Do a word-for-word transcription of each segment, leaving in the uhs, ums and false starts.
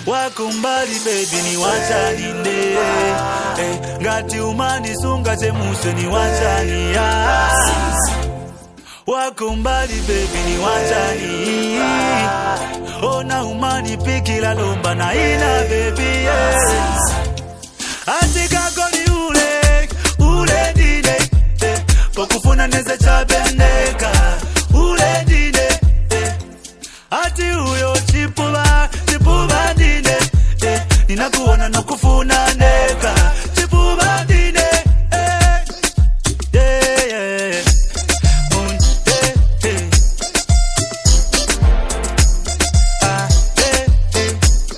Wakumbali baby ni wachani nde eh, ngati umani sunga chemuse ni wachani ya Wakumbali baby ni wachani Ona umani pikila lomba na ina baby yeah. Atika goli ule ule dine eh, pokufuna neze chabendeka ule dine eh, ati uyo chipuba chipuba dine eh, ninakuona nakufuna neka chipuba dine eh, yeah, yeah. Un, eh, eh. Ah, eh, eh.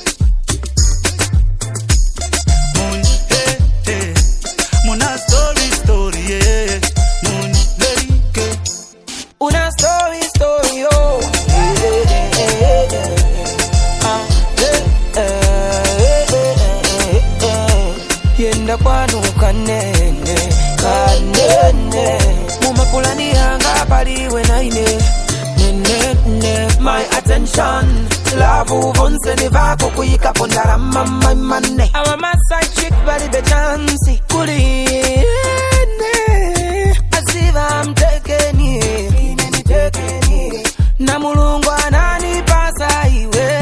Un, eh, eh. Muna story story yeah. Mun, lady, una story story oh yeah, yeah, yeah, yeah. Ah, yeah, yeah, yeah, yeah. Yenda kwanu kanene kanene mumakulani hanga paliwe naine nene nene my attention love vonse ni vako kuyika pondara mama mane awa masai chick bali be chance kuli I'm taking it, taking it. Na mulungu ananipasa iwe.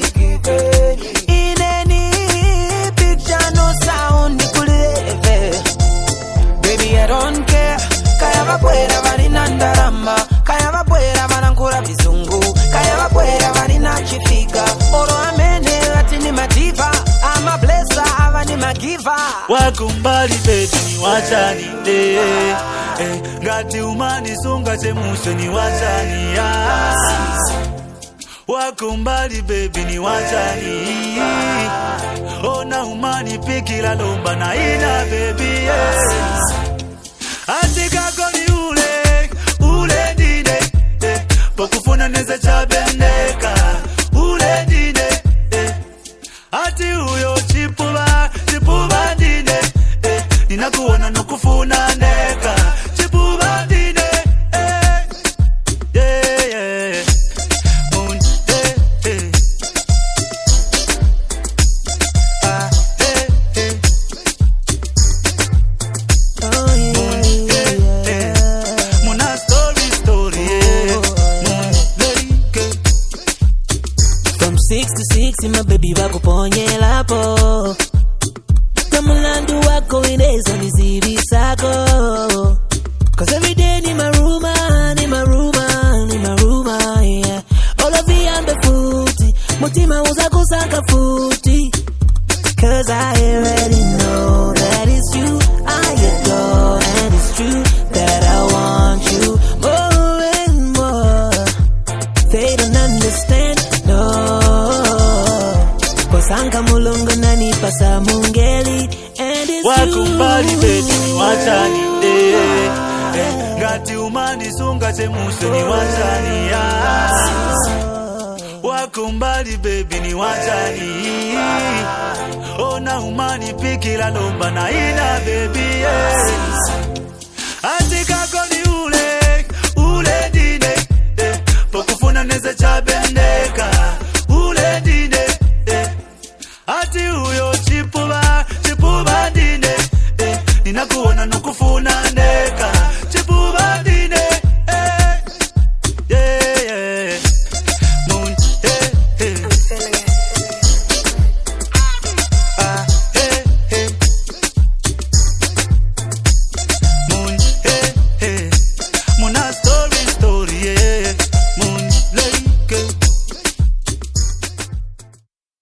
In any picture, no sound, nikuleve. Baby, I don't care. Kaya vapuera varina ndarama. Kaya vapuera vanankura vizungu. Kaya vapuera varina chifika. Oro amene latini madiva. I'm a blesser, avani magiva. Wakumbali baby ni wachani nde eh, ngati umani sunga chemuse ni wachani ya Wakumbali baby ni wachani Ona umani pikila lomba na ina baby yeah. Atika goli ule ule dine eh, pokufuna neze chabendeka ule dine eh, ati uyo chipuba chipuba dine eh, ninakuona nakufuna neka chipuba dine eh, yeah, yeah. Un, eh, eh. Ah, eh, eh. Oh yeah, Un, eh, eh. Muna story story yeah. Mun, lady, from six to six, my baby wako ponye lapo. Kamulandu wako ineza nizidi sako. Cause every day ni maruma, ni maruma, ni maruma, yeah. All of the under footy, mutima uza kusaka footy. Cause I already know that it's you I adore. And it's true that I want you more and more. They don't understand, no. Sanga mulungu nani pasa mungeli and it's Wakumbali you. baby ni wachani nde eh, ngati umani sunga chemuse ni wachani ya Wakumbali baby ni wachani Ona umani pikila lomba na ina baby yeah. Atika goli ule ule dine eh, pokufuna neze chabendeka ule dine eh, ati uyo chipuba chipuba dine eh, ninakuona nakufuna neka